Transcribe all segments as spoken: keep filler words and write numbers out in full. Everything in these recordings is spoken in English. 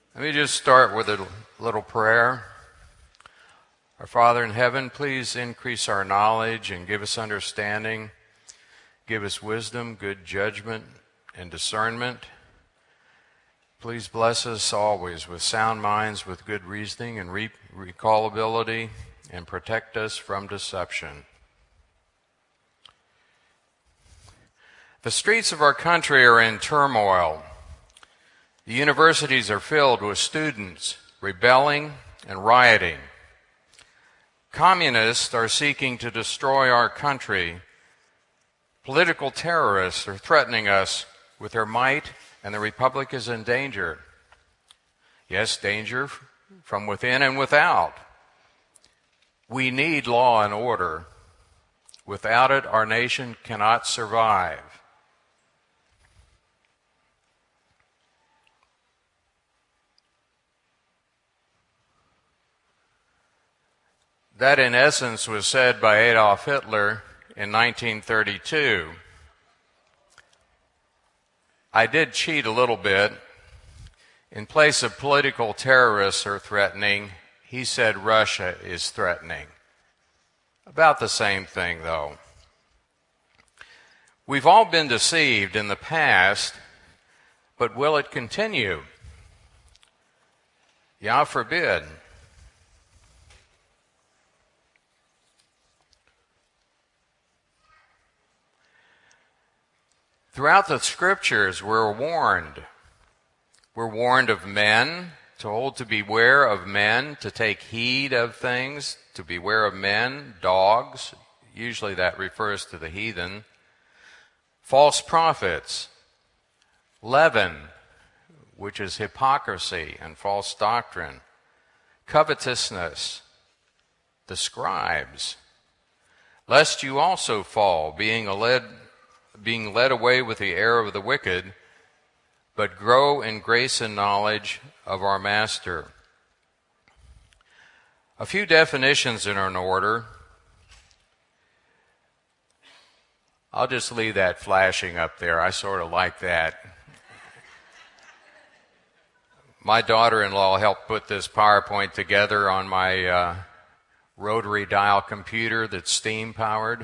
Let me just start with a little prayer. Our Father in heaven, please increase our knowledge and give us understanding. Give us wisdom, good judgment, and discernment. Please bless us always with sound minds, with good reasoning and re- recallability, and protect us from deception. The streets of our country are in turmoil. The universities are filled with students rebelling and rioting. Communists are seeking to destroy our country. Political terrorists are threatening us with their might, and the republic is in danger. Yes, danger from within and without. We need law and order. Without it, our nation cannot survive. That, in essence, was said by Adolf Hitler in nineteen thirty-two. I did cheat a little bit. In place of political terrorists are threatening, he said Russia is threatening. About the same thing, though. We've all been deceived in the past, but will it continue? Yah forbid. Throughout the scriptures, we're warned. We're warned of men, to hold to beware of men, to take heed of things, to beware of men, dogs, usually that refers to the heathen, false prophets, leaven, which is hypocrisy and false doctrine, covetousness, the scribes, lest you also fall, being led being led away with the error of the wicked, but grow in grace and knowledge of our Master. A few definitions in an order. I'll just leave that flashing up there. I sort of like that. My daughter-in-law helped put this PowerPoint together on my uh, rotary dial computer that's steam-powered.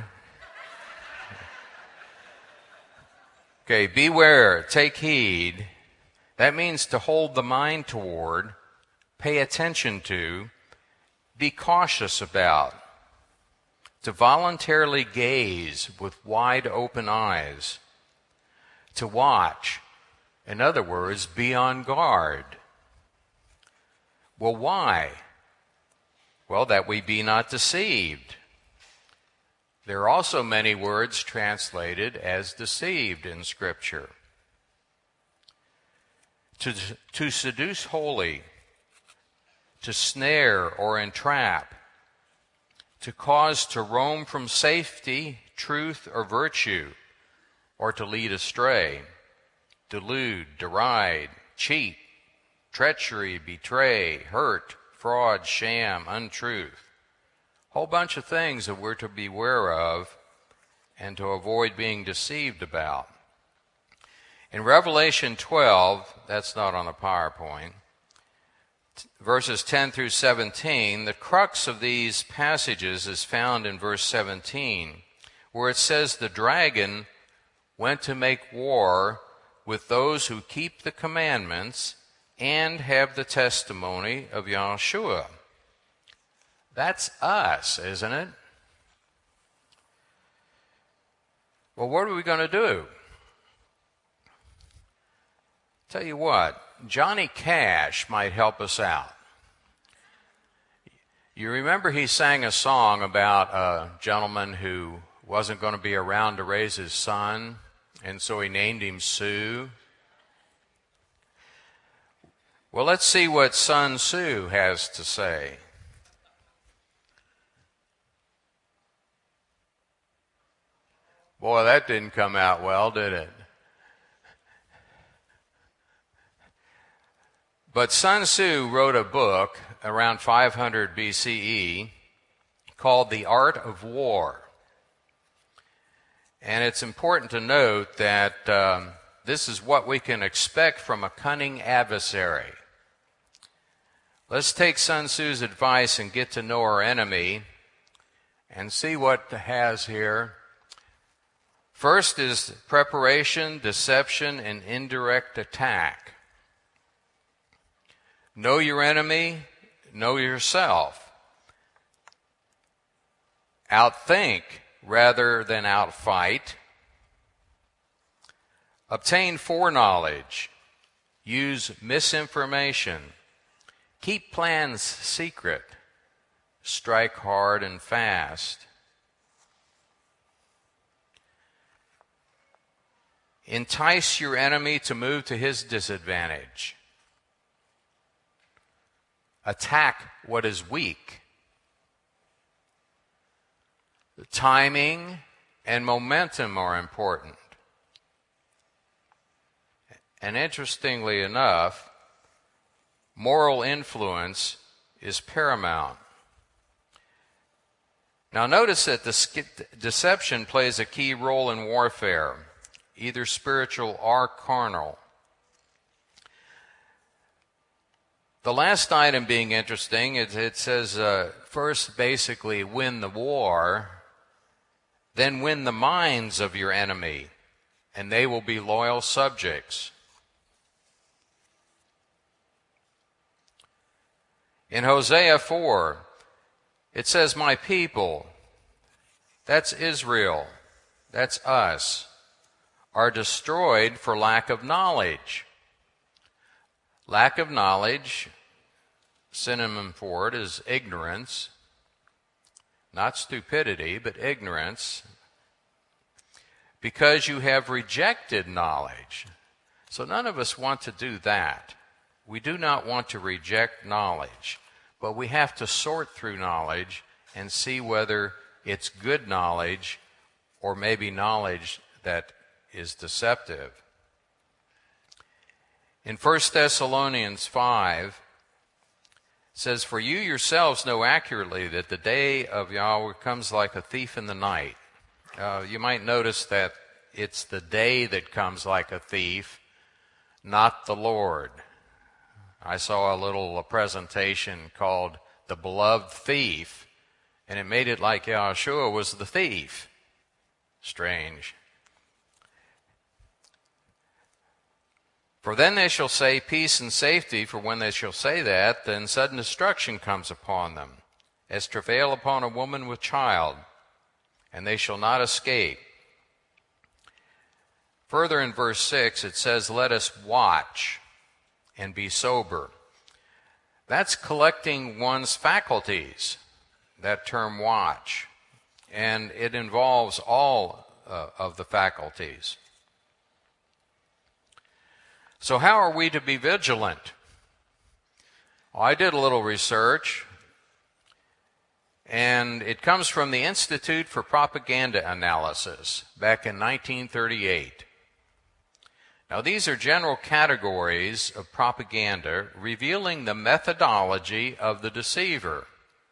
Okay, beware, take heed. That means to hold the mind toward, pay attention to, be cautious about, to voluntarily gaze with wide open eyes, to watch, in other words, be on guard. Well, why? Well, that we be not deceived. There are also many words translated as deceived in Scripture. To, to seduce wholly, to snare or entrap, to cause to roam from safety, truth, or virtue, or to lead astray, delude, deride, cheat, treachery, betray, hurt, fraud, sham, untruth. Whole bunch of things that we're to beware of and to avoid being deceived about. In Revelation twelve, that's not on the PowerPoint, verses ten through seventeen, the crux of these passages is found in verse seventeen, where it says the dragon went to make war with those who keep the commandments and have the testimony of Yahshua. That's us, isn't it? Well, what are we going to do? Tell you what, Johnny Cash might help us out. You remember he sang a song about a gentleman who wasn't going to be around to raise his son, and so he named him Sue. Well, let's see what Sun Tzu has to say. Boy, that didn't come out well, did it? But Sun Tzu wrote a book around five hundred B C E called The Art of War. And it's important to note that um, this is what we can expect from a cunning adversary. Let's take Sun Tzu's advice and get to know our enemy and see what it has here. First is preparation, deception, and indirect attack. Know your enemy, know yourself. Outthink rather than outfight. Obtain foreknowledge. Use misinformation. Keep plans secret. Strike hard and fast. Entice your enemy to move to his disadvantage. Attack what is weak. The timing and momentum are important. And interestingly enough, moral influence is paramount. Now notice that the deception plays a key role in warfare, either spiritual or carnal. The last item being interesting, it, it says uh, first basically win the war, then win the minds of your enemy, and they will be loyal subjects. In Hosea four, it says, my people, that's Israel, that's us, are destroyed for lack of knowledge. Lack of knowledge, synonym for it is ignorance, not stupidity, but ignorance, because you have rejected knowledge. So none of us want to do that. We do not want to reject knowledge, but we have to sort through knowledge and see whether it's good knowledge or maybe knowledge that is deceptive. In First Thessalonians five, it says, for you yourselves know accurately that the day of Yahweh comes like a thief in the night. Uh, you might notice that it's the day that comes like a thief, not the Lord. I saw a little a presentation called The Beloved Thief, and it made it like Yahshua was the thief. Strange. For then they shall say peace and safety, for when they shall say that, then sudden destruction comes upon them, as travail upon a woman with child, and they shall not escape. Further in verse six, it says, let us watch and be sober. That's collecting one's faculties, that term watch, and it involves all uh, of the faculties. So how are we to be vigilant? Well, I did a little research, and it comes from the Institute for Propaganda Analysis back in nineteen thirty-eight. Now, these are general categories of propaganda revealing the methodology of the deceiver.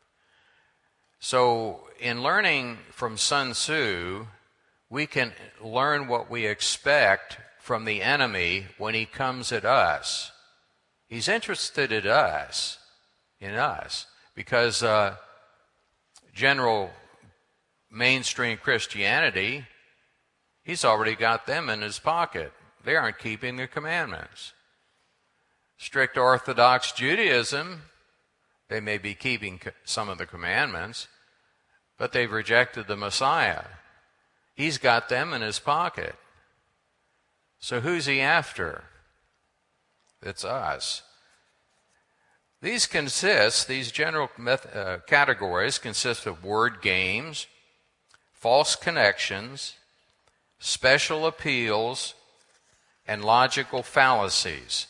So, in learning from Sun Tzu, we can learn what we expect from the enemy when he comes at us. He's interested in us, in us, because uh, general mainstream Christianity, he's already got them in his pocket. They aren't keeping the commandments. Strict Orthodox Judaism, they may be keeping some of the commandments, but they've rejected the Messiah. He's got them in his pocket. So who's he after? It's us. These consist, these general method, uh, categories consist of word games, false connections, special appeals, and logical fallacies.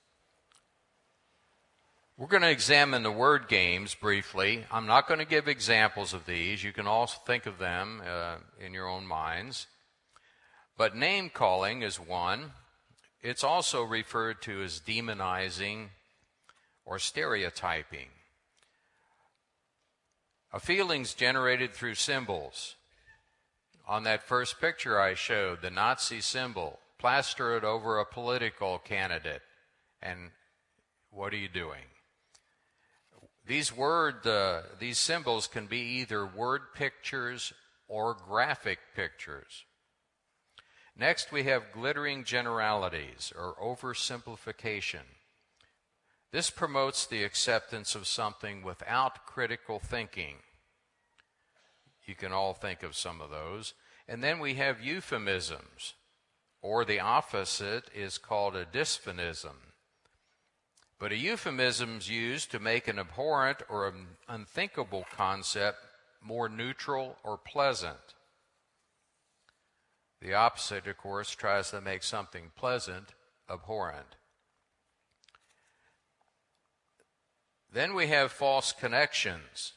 We're going to examine the word games briefly. I'm not going to give examples of these. You can also think of them uh, in your own minds. But name calling is one. It's also referred to as demonizing or stereotyping. A feeling's generated through symbols. On that first picture I showed, the Nazi symbol, plaster it over a political candidate, and what are you doing? These word, uh, these symbols can be either word pictures or graphic pictures. Next, we have glittering generalities or oversimplification. This promotes the acceptance of something without critical thinking. You can all think of some of those. And then we have euphemisms, or the opposite is called a dysphonism. But a euphemism is used to make an abhorrent or an unthinkable concept more neutral or pleasant. The opposite, of course, tries to make something pleasant abhorrent. Then we have false connections.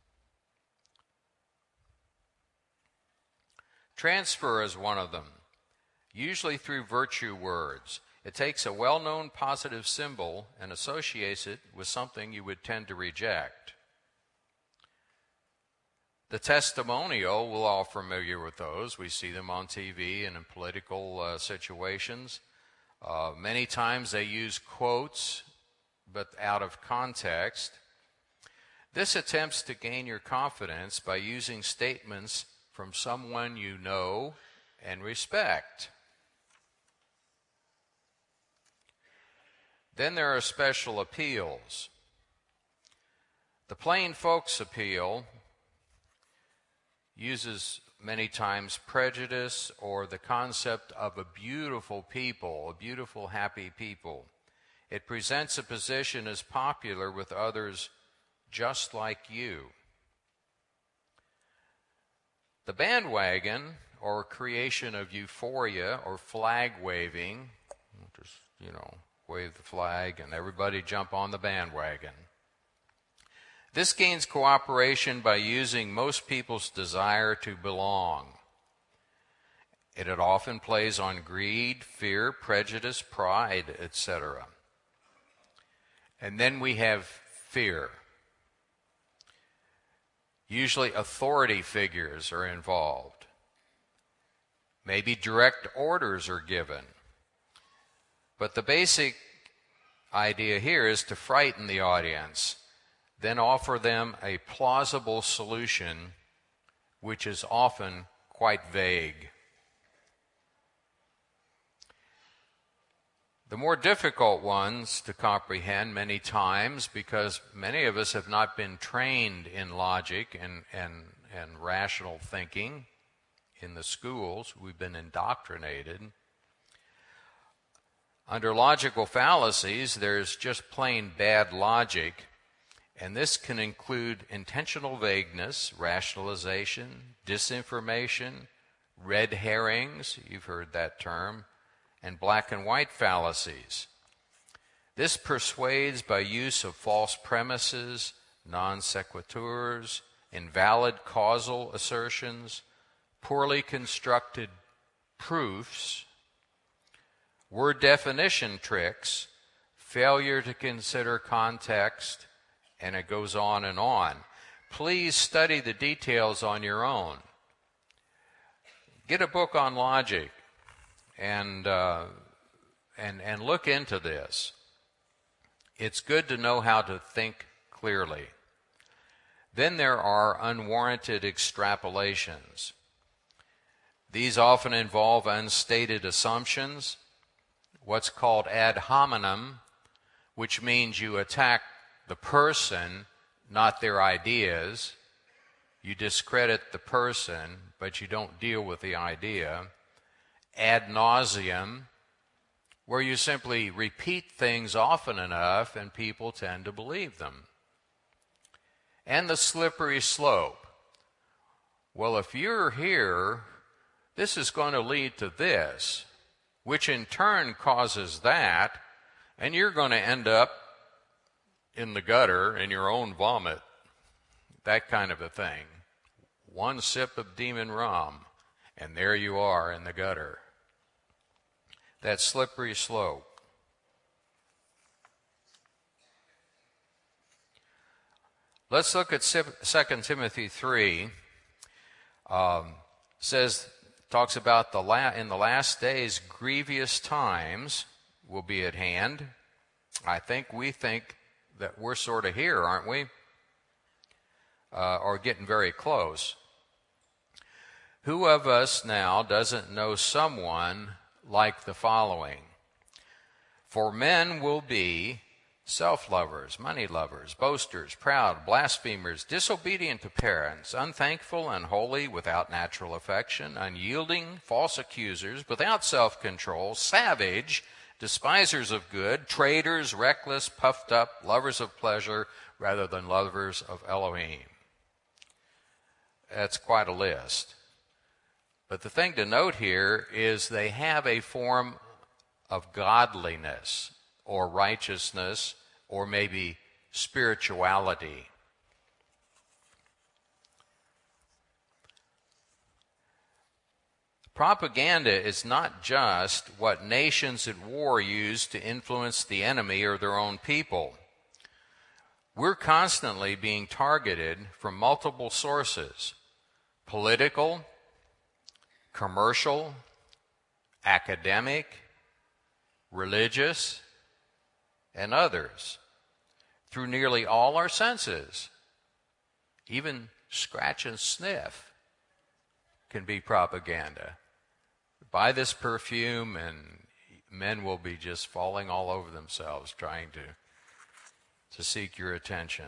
Transfer is one of them, usually through virtue words. It takes a well-known positive symbol and associates it with something you would tend to reject. The testimonial, we're all familiar with those. We see them on T V and in political uh, situations. Uh, many times they use quotes, but out of context. This attempts to gain your confidence by using statements from someone you know and respect. Then there are special appeals. The plain folks appeal uses many times prejudice or the concept of a beautiful people, a beautiful, happy people. It presents a position as popular with others just like you. The bandwagon, or creation of euphoria or flag waving, just, you know, wave the flag and everybody jump on the bandwagon. This gains cooperation by using most people's desire to belong. It often plays on greed, fear, prejudice, pride, et cetera. And then we have fear. Usually authority figures are involved. Maybe direct orders are given. But the basic idea here is to frighten the audience, then offer them a plausible solution, which is often quite vague. The more difficult ones to comprehend many times, because many of us have not been trained in logic and, and, and rational thinking in the schools. We've been indoctrinated. Under logical fallacies, there's just plain bad logic, and this can include intentional vagueness, rationalization, disinformation, red herrings, you've heard that term, and black and white fallacies. This persuades by use of false premises, non sequiturs, invalid causal assertions, poorly constructed proofs, word definition tricks, failure to consider context, and it goes on and on. Please study the details on your own. Get a book on logic and uh, and and look into this. It's good to know how to think clearly. Then there are unwarranted extrapolations. These often involve unstated assumptions, what's called ad hominem, which means you attack the person, not their ideas. You discredit the person, but you don't deal with the idea. Ad nauseum, where you simply repeat things often enough and people tend to believe them. And the slippery slope. Well, if you're here, this is going to lead to this, which in turn causes that, and you're going to end up in the gutter in your own vomit. That kind of a thing. One sip of demon rum, and there you are in the gutter. That slippery slope. Let's look at Second Timothy three. Um, says, talks about the la- in the last days, grievous times will be at hand. I think we think that we're sort of here, aren't we? Uh, or getting very close. Who of us now doesn't know someone like the following? For men will be self-lovers, money lovers, boasters, proud, blasphemers, disobedient to parents, unthankful, unholy, without natural affection, unyielding, false accusers, without self-control, savage, despisers of good, traitors, reckless, puffed up, lovers of pleasure rather than lovers of Elohim. That's quite a list. But the thing to note here is they have a form of godliness or righteousness or maybe spirituality. Propaganda is not just what nations at war use to influence the enemy or their own people. We're constantly being targeted from multiple sources: political, commercial, academic, religious, and others, through nearly all our senses. Even scratch and sniff can be propaganda. Buy this perfume and men will be just falling all over themselves trying to, to seek your attention.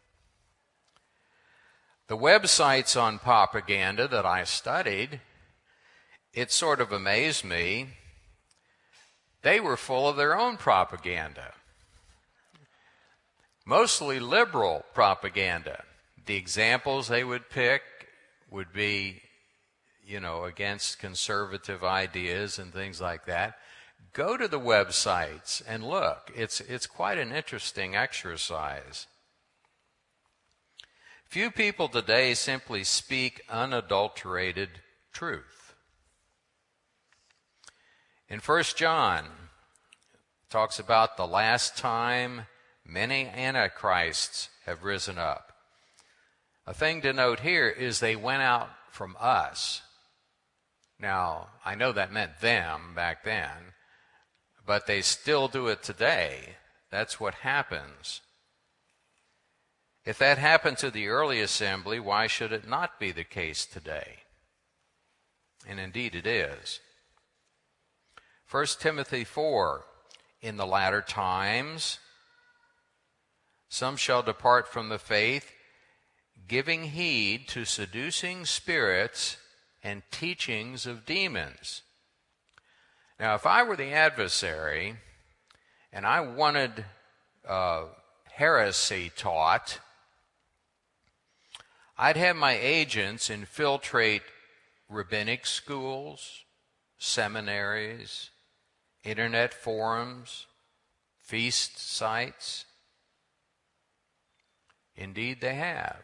The websites on propaganda that I studied, it sort of amazed me. They were full of their own propaganda. Mostly liberal propaganda. The examples they would pick would be, you know, against conservative ideas and things like that. Go to the websites and look. It's, it's quite an interesting exercise. Few people today simply speak unadulterated truth. In First John, it talks about the last time many antichrists have risen up. A thing to note here is they went out from us. Now, I know that meant them back then, but they still do it today. That's what happens. If that happened to the early assembly, why should it not be the case today? And indeed it is. First Timothy four, in the latter times, some shall depart from the faith, giving heed to seducing spirits and teachings of demons. Now, if I were the adversary and I wanted uh, heresy taught, I'd have my agents infiltrate rabbinic schools, seminaries, internet forums, feast sites. Indeed, they have.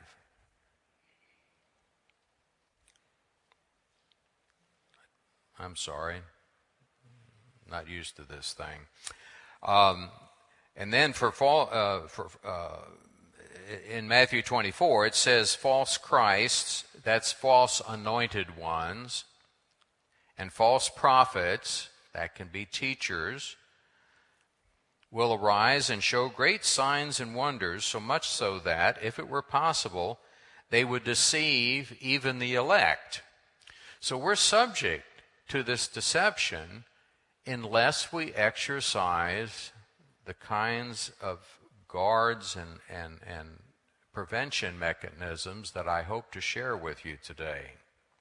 I'm sorry. Not used to this thing. Um, and then for, fall, uh, for uh, in Matthew twenty-four, it says false Christs, that's false anointed ones, and false prophets, that can be teachers, will arise and show great signs and wonders, so much so that, if it were possible, they would deceive even the elect. So we're subject to this deception unless we exercise the kinds of guards and, and, and prevention mechanisms that I hope to share with you today.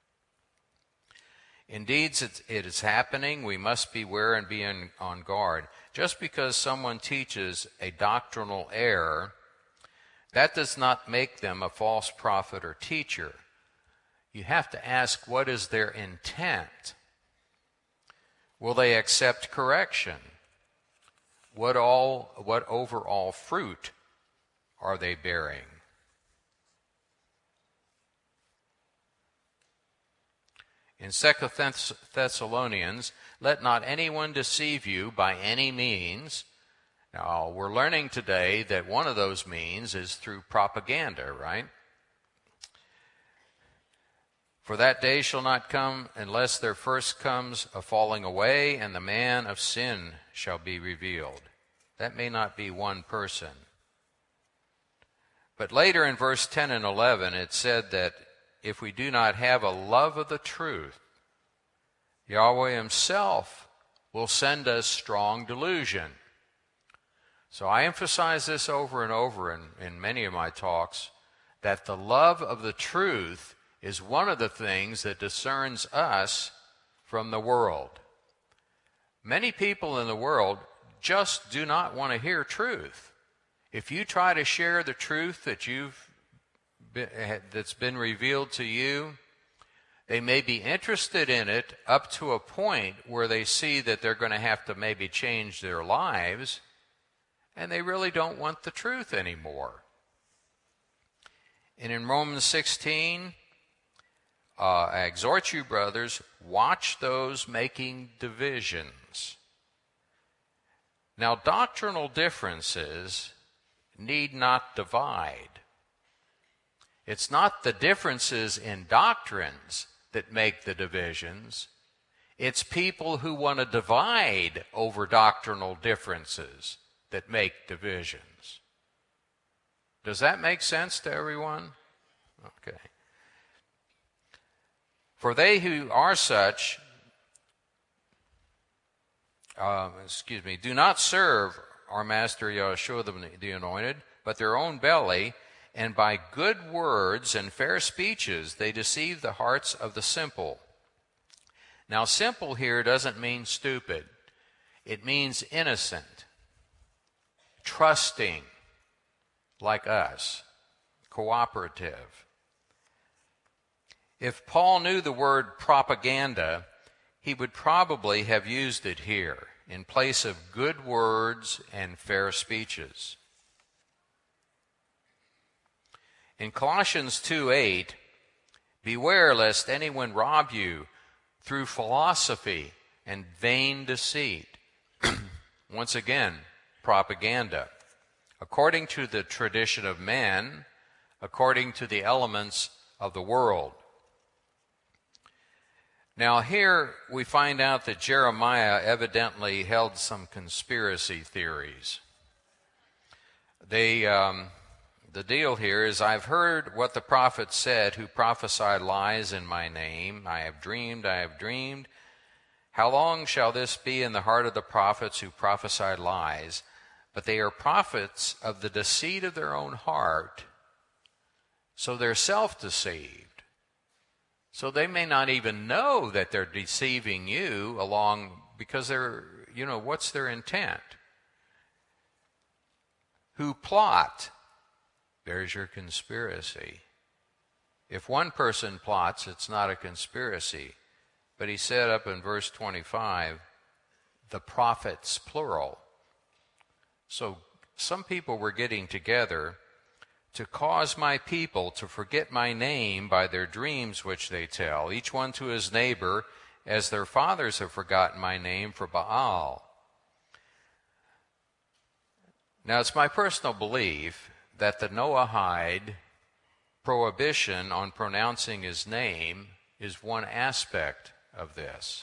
Indeed, it is happening. We must beware and be in, on guard. Just because someone teaches a doctrinal error, that does not make them a false prophet or teacher. You have to ask, what is their intent? Will they accept correction? What all, what overall fruit are they bearing? In Second Thessalonians, let not anyone deceive you by any means. Now, we're learning today that one of those means is through propaganda, right? For that day shall not come unless there first comes a falling away, and the man of sin shall be revealed. That may not be one person. But later in verse ten and eleven, it said that if we do not have a love of the truth, Yahweh himself will send us strong delusion. So I emphasize this over and over in, in many of my talks, that the love of the truth is one of the things that discerns us from the world. Many people in the world just do not want to hear truth. If you try to share the truth that you've been, that's been revealed to you, they may be interested in it up to a point where they see that they're going to have to maybe change their lives, and they really don't want the truth anymore. And in Romans sixteen, uh, I exhort you, brothers, watch those making divisions. Now, doctrinal differences need not divide. It's not the differences in doctrines that make the divisions. It's people who want to divide over doctrinal differences that make divisions. Does that make sense to everyone? Okay. For they who are such, uh, excuse me, do not serve our Master Yahshua the, the Anointed, but their own belly, and by good words and fair speeches they deceive the hearts of the simple. Now, simple here doesn't mean stupid. It means innocent, trusting, like us, cooperative. If Paul knew the word propaganda, he would probably have used it here in place of good words and fair speeches. In Colossians two eight, beware lest anyone rob you through philosophy and vain deceit. Once again, propaganda. According to the tradition of men, according to the elements of the world. Now here we find out that Jeremiah evidently held some conspiracy theories. They, um, the deal here is, I've heard what the prophet said who prophesied lies in my name. I have dreamed, I have dreamed. How long shall this be in the heart of the prophets who prophesy lies? But they are prophets of the deceit of their own heart, so they're self-deceived. So they may not even know that they're deceiving you along, because they're, you know, what's their intent? Who plot? There's your conspiracy. If one person plots, it's not a conspiracy. But he said up in verse twenty-five, the prophets, plural. So some people were getting together to cause my people to forget my name by their dreams which they tell, each one to his neighbor, as their fathers have forgotten my name for Baal. Now, it's my personal belief that the Noahide prohibition on pronouncing his name is one aspect of this.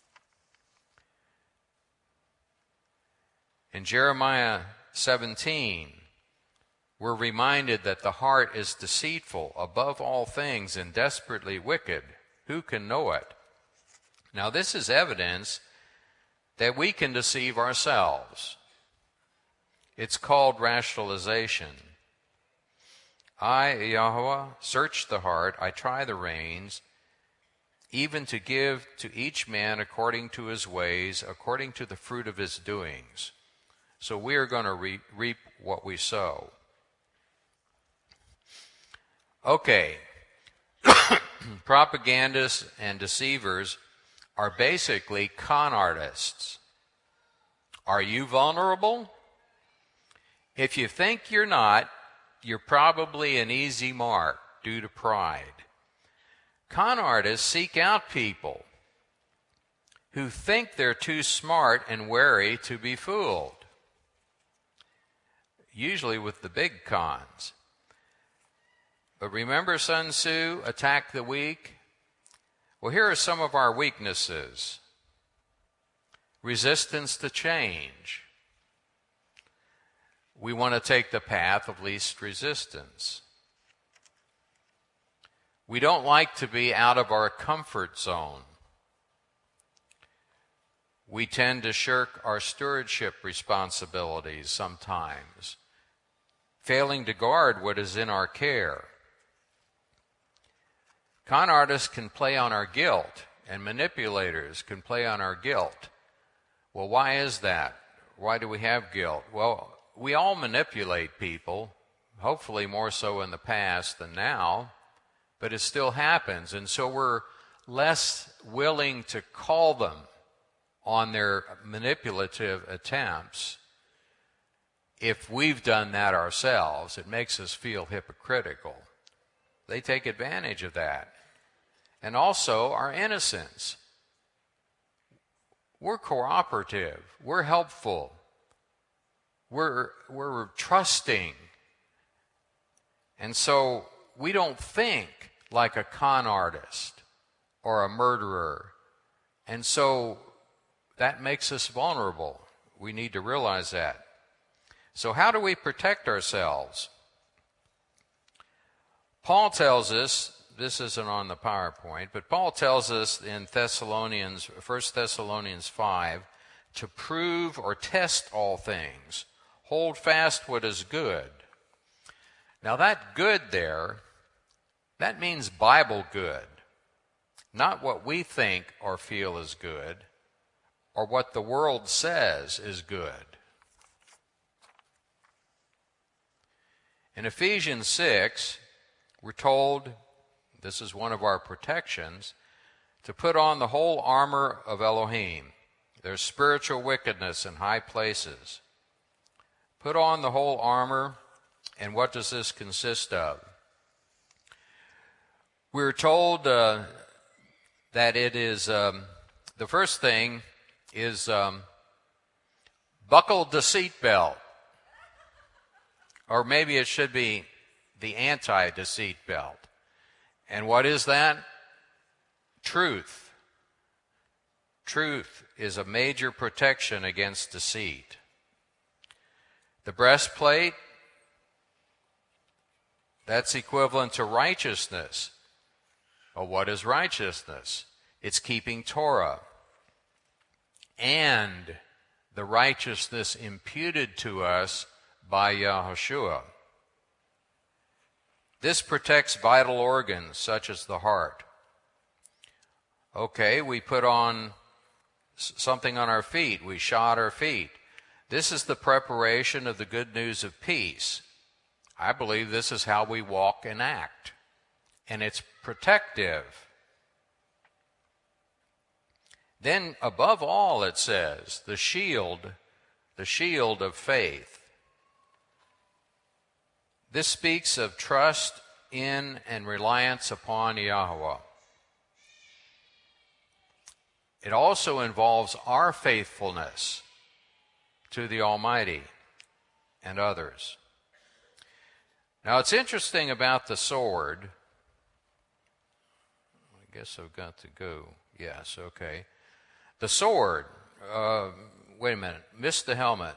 In Jeremiah seventeen, we're reminded that the heart is deceitful above all things and desperately wicked. Who can know it? Now, this is evidence that we can deceive ourselves. It's called rationalization. I, Yahweh, search the heart, I try the reins, even to give to each man according to his ways, according to the fruit of his doings. So we are going to re- reap what we sow. Okay, propagandists and deceivers are basically con artists. Are you vulnerable? If you think you're not, you're probably an easy mark due to pride. Con artists seek out people who think they're too smart and wary to be fooled, usually with the big cons. But remember Sun Tzu, attack the weak? Well, here are some of our weaknesses. Resistance to change. we want to take the path of least resistance. We don't like to be out of our comfort zone. We tend to shirk our stewardship responsibilities sometimes, failing to guard what is in our care. Con artists can play on our guilt, and manipulators can play on our guilt. Well, why is that? Why do we have guilt? Well, we all manipulate people, hopefully more so in the past than now, but it still happens, and so we're less willing to call them on their manipulative attempts. If we've done that ourselves, it makes us feel hypocritical. They take advantage of that. And also our innocence. We're cooperative. We're helpful. We're, we're trusting. And so we don't think like a con artist or a murderer. And so that makes us vulnerable. We need to realize that. So how do we protect ourselves? Paul tells us, this isn't on the PowerPoint, but Paul tells us in Thessalonians, First Thessalonians five, to prove or test all things, hold fast what is good. Now that good there, that means Bible good, not what we think or feel is good, or what the world says is good. In Ephesians six, we're told, this is one of our protections, to put on the whole armor of Elohim. There's spiritual wickedness in high places. Put on the whole armor, and what does this consist of? We're told uh, that it is, um, the first thing is um, buckle the seatbelt. Or maybe it should be the anti-deceit belt. And what is that? Truth. Truth is a major protection against deceit. The breastplate, that's equivalent to righteousness. Well, what is righteousness? It's keeping Torah and the righteousness imputed to us by Yahushua. This protects vital organs such as the heart. Okay, we put on something on our feet. We shod our feet. This is the preparation of the good news of peace. I believe this is how we walk and act. And it's protective. Then above all, it says, the shield, the shield of faith. This speaks of trust in and reliance upon Yahweh. It also involves our faithfulness to the Almighty and others. Now, it's interesting about the sword. I guess I've got to go. Yes, okay. The sword. Uh, wait a minute. Missed the helmet.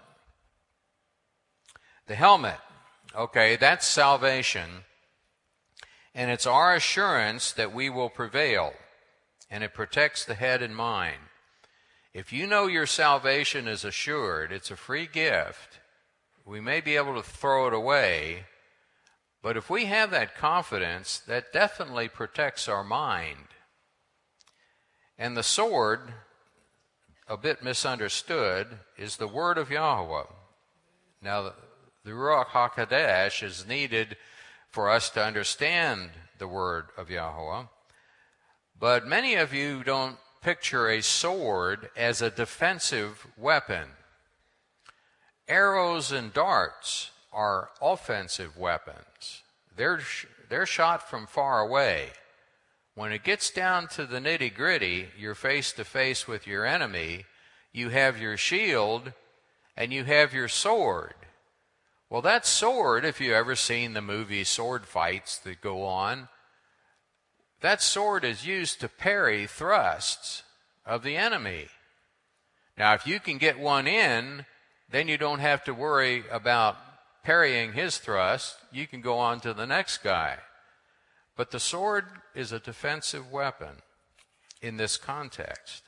The helmet. Okay, that's salvation, and it's our assurance that we will prevail, and it protects the head and mind. If you know your salvation is assured, it's a free gift. We may be able to throw it away, but if we have that confidence, that definitely protects our mind. And the sword, a bit misunderstood, is the word of Yahweh. Now, the Ruach HaKodesh is needed for us to understand the word of Yahweh. But many of you don't picture a sword as a defensive weapon. Arrows and darts are offensive weapons. They're, they're shot from far away. When it gets down to the nitty-gritty, you're face to face with your enemy. You have your shield and you have your sword. Well, that sword, if you've ever seen the movie sword fights that go on, that sword is used to parry thrusts of the enemy. Now, if you can get one in, then you don't have to worry about parrying his thrust, you can go on to the next guy. But the sword is a defensive weapon in this context.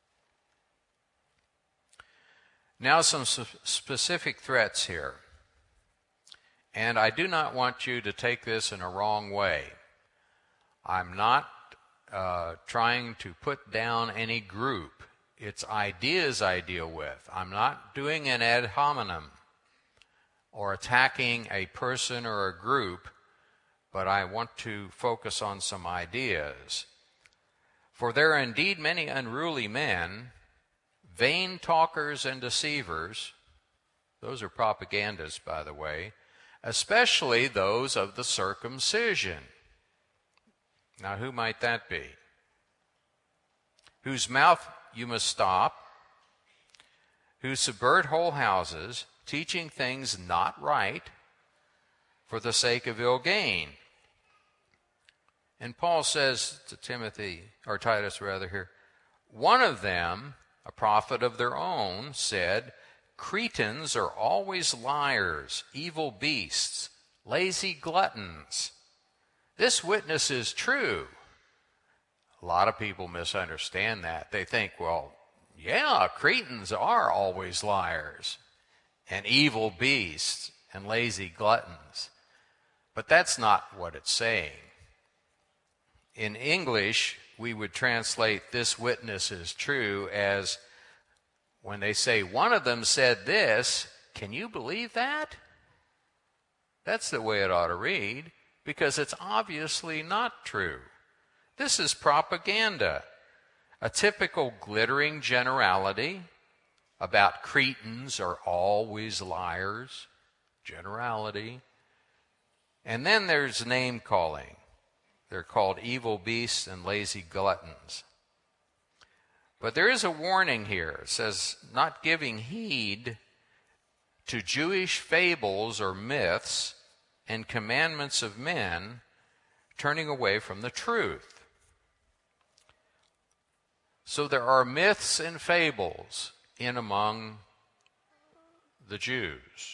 Now some specific threats here. And I do not want you to take this in a wrong way. I'm not uh, trying to put down any group. It's ideas I deal with. I'm not doing an ad hominem or attacking a person or a group, but I want to focus on some ideas. For there are indeed many unruly men, vain talkers and deceivers. Those are propagandists, by the way, especially those of the circumcision. Now, who might that be? Whose mouth you must stop, who subvert whole houses, teaching things not right for the sake of ill gain. And Paul says to Timothy, or Titus rather here, one of them, a prophet of their own, said, Cretans are always liars, evil beasts, lazy gluttons. This witness is true. A lot of people misunderstand that. They think, well, yeah, Cretans are always liars and evil beasts and lazy gluttons. But that's not what it's saying. In English, we would translate this witness is true as when they say one of them said this, can you believe that? That's the way it ought to read, because it's obviously not true. This is propaganda, a typical glittering generality about Cretans are always liars, generality. And then there's name calling. They're called evil beasts and lazy gluttons. But there is a warning here. It says, not giving heed to Jewish fables or myths and commandments of men, turning away from the truth. So there are myths and fables in among the Jews.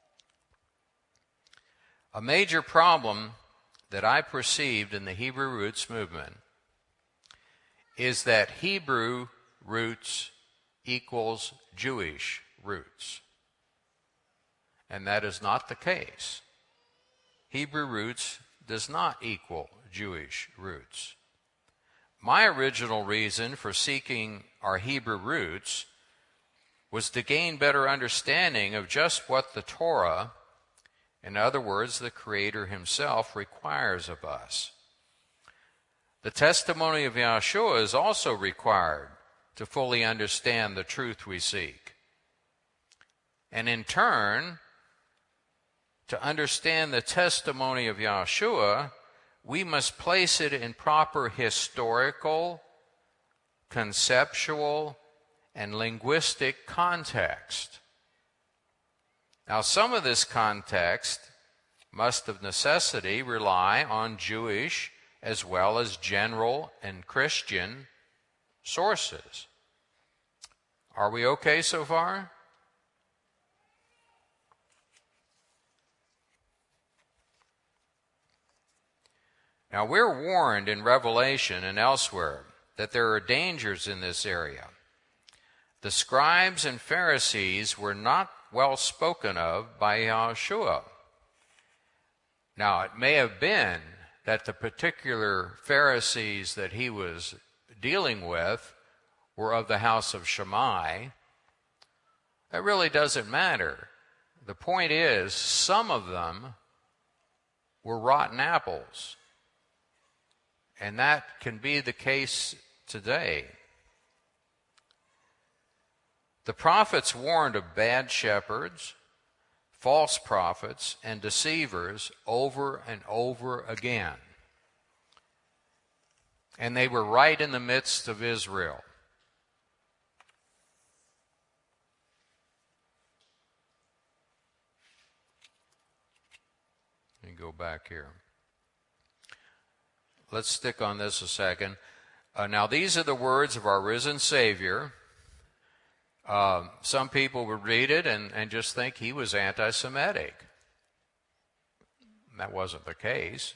A major problem that I perceived in the Hebrew roots movement is that Hebrew roots equals Jewish roots. And that is not the case. Hebrew roots does not equal Jewish roots. My original reason for seeking our Hebrew roots was to gain better understanding of just what the Torah, in other words, the Creator himself, requires of us. The testimony of Yahshua is also required to fully understand the truth we seek. And in turn, to understand the testimony of Yahshua, we must place it in proper historical, conceptual, and linguistic context. Now, some of this context must of necessity rely on Jewish as well as general and Christian sources. Are we okay so far? Now, we're warned in Revelation and elsewhere that there are dangers in this area. The scribes and Pharisees were not well spoken of by Yahshua. Now, it may have been that the particular Pharisees that he was dealing with were of the house of Shammai. That really doesn't matter. The point is, some of them were rotten apples. And that can be the case today. The prophets warned of bad shepherds, false prophets, and deceivers over and over again. And they were right in the midst of Israel. Let me go back here. Let's stick on this a second. Uh, now, these are the words of our risen Savior. Uh, some people would read it and, and just think he was anti-Semitic. That wasn't the case.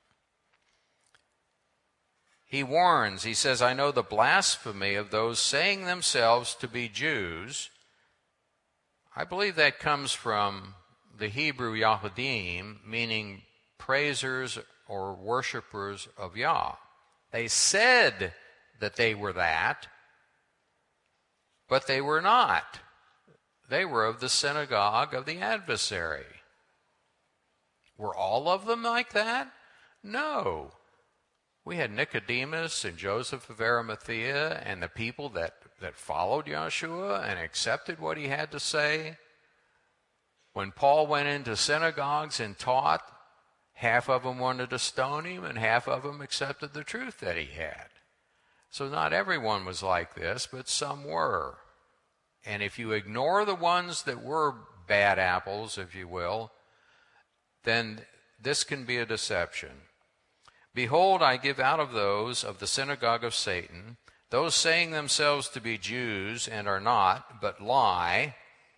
He warns, he says, I know the blasphemy of those saying themselves to be Jews. I believe that comes from the Hebrew Yahudim, meaning praisers or worshipers of Yah. They said that they were that, but they were not. They were of the synagogue of the adversary. Were all of them like that? No. We had Nicodemus and Joseph of Arimathea and the people that, that followed Yeshua and accepted what he had to say. When Paul went into synagogues and taught, half of them wanted to stone him and half of them accepted the truth that he had. So not everyone was like this, but some were. And if you ignore the ones that were bad apples, if you will, then this can be a deception. Behold, I give out of those of the synagogue of Satan, those saying themselves to be Jews and are not, but lie.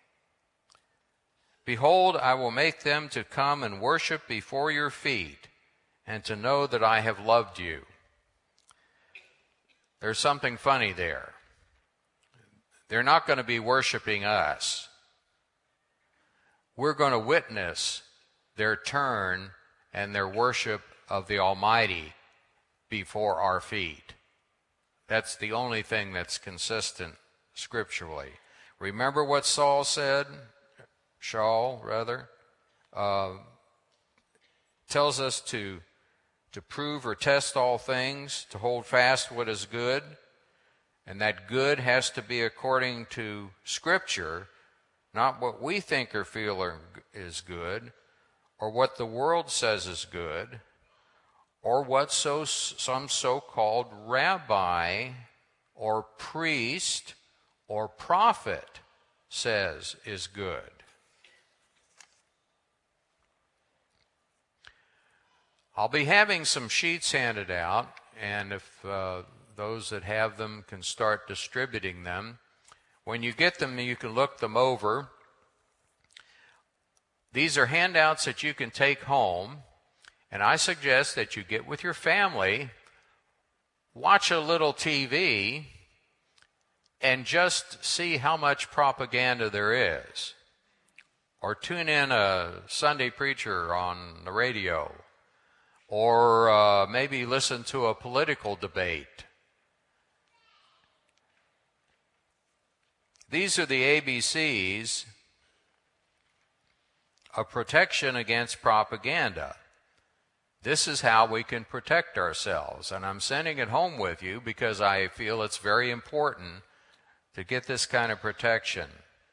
Behold, I will make them to come and worship before your feet, and to know that I have loved you. There's something funny there. They're not going to be worshiping us. We're going to witness their turn and their worship of the Almighty before our feet. That's the only thing that's consistent scripturally. Remember what Saul said? Shaul, rather, uh, tells us to, to prove or test all things, to hold fast what is good, and that good has to be according to Scripture, not what we think or feel are, is good, or what the world says is good, or what so, some so-called rabbi or priest or prophet says is good. I'll be having some sheets handed out, and if uh, those that have them can start distributing them. When you get them, you can look them over. These are handouts that you can take home, and I suggest that you get with your family, watch a little T V, and just see how much propaganda there is. Or tune in a Sunday preacher on the radio, or uh, maybe listen to a political debate. These are the A B Cs of protection against propaganda. This is how we can protect ourselves. And I'm sending it home with you because I feel it's very important to get this kind of protection.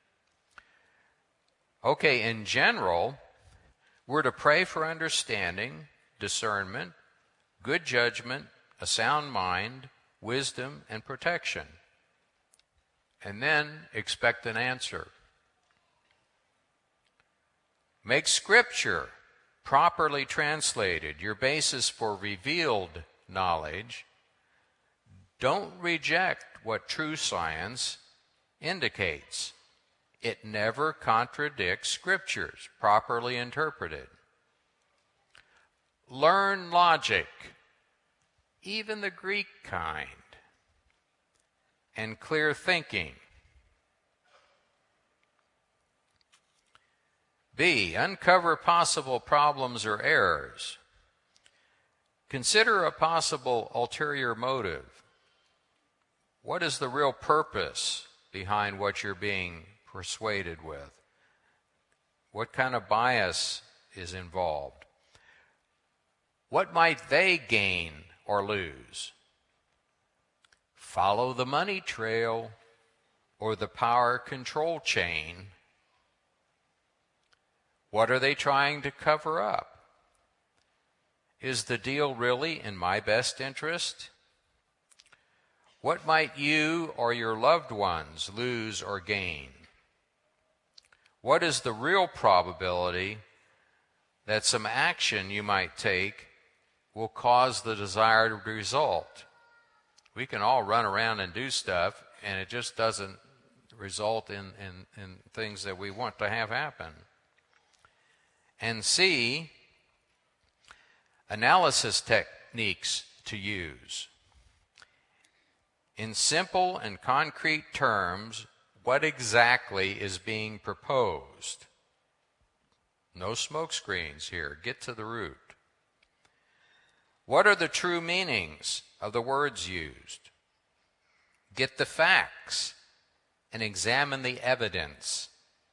Okay, in general, we're to pray for understanding, discernment, good judgment, a sound mind, wisdom, and protection. And then expect an answer. Make Scripture properly translated your basis for revealed knowledge. Don't reject what true science indicates. It never contradicts Scriptures properly interpreted. Learn logic, even the Greek kind, and clear thinking. B, uncover possible problems or errors. Consider a possible ulterior motive. What is the real purpose behind what you're being persuaded with? What kind of bias is involved? What might they gain or lose? Follow the money trail or the power control chain. What are they trying to cover up? Is the deal really in my best interest? What might you or your loved ones lose or gain? What is the real probability that some action you might take will cause the desired result? We can all run around and do stuff, and it just doesn't result in, in, in things that we want to have happen. And C, analysis techniques to use. In simple and concrete terms, what exactly is being proposed? No smoke screens here. Get to the root. What are the true meanings of the words used? Get the facts and examine the evidence.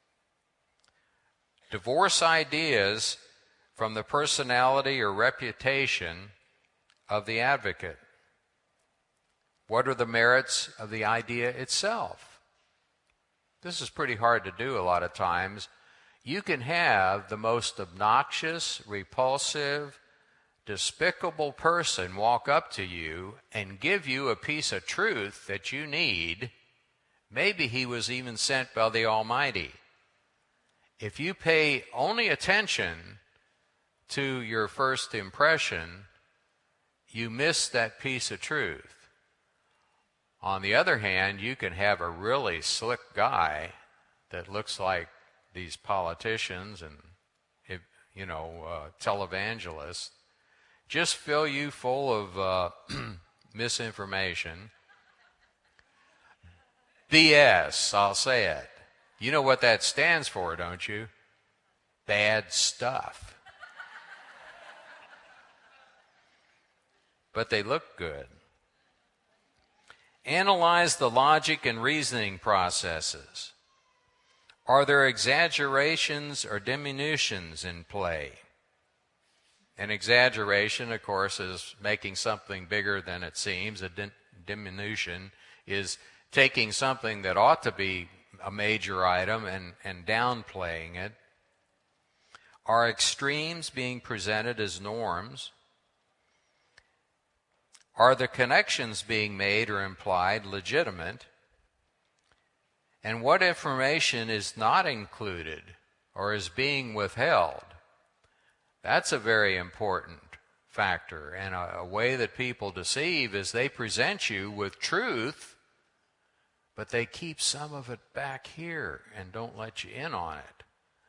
Divorce ideas from the personality or reputation of the advocate. What are the merits of the idea itself? This is pretty hard to do a lot of times. You can have the most obnoxious, repulsive, despicable person walk up to you and give you a piece of truth that you need. Maybe he was even sent by the Almighty. If you pay only attention to your first impression, you miss that piece of truth. On the other hand, you can have a really slick guy that looks like these politicians and, you know, uh, televangelists just fill you full of uh, misinformation. B S, I'll say it. You know what that stands for, don't you? Bad stuff. But they look good. Analyze the logic and reasoning processes. Are there exaggerations or diminutions in play? An exaggeration, of course, is making something bigger than it seems. A dim- diminution is taking something that ought to be a major item and, and downplaying it. Are extremes being presented as norms? Are the connections being made or implied legitimate? And what information is not included or is being withheld? That's a very important factor. And a, a way that people deceive is they present you with truth, but they keep some of it back here and don't let you in on it.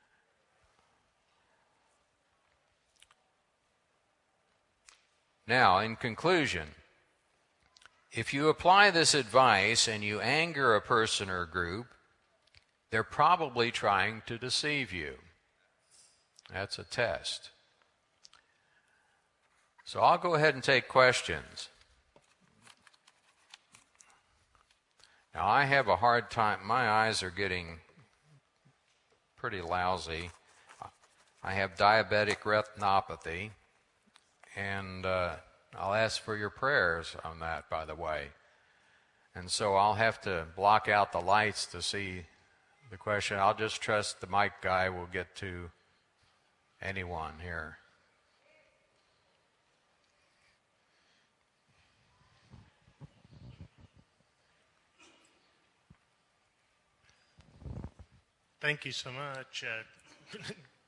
Now, in conclusion, if you apply this advice and you anger a person or group, they're probably trying to deceive you. That's a test. So I'll go ahead and take questions. Now, I have a hard time. My eyes are getting pretty lousy. I have diabetic retinopathy, and uh, I'll ask for your prayers on that, by the way. And so I'll have to block out the lights to see the question. I'll just trust the mic guy will get to anyone here. Thank you so much. Uh,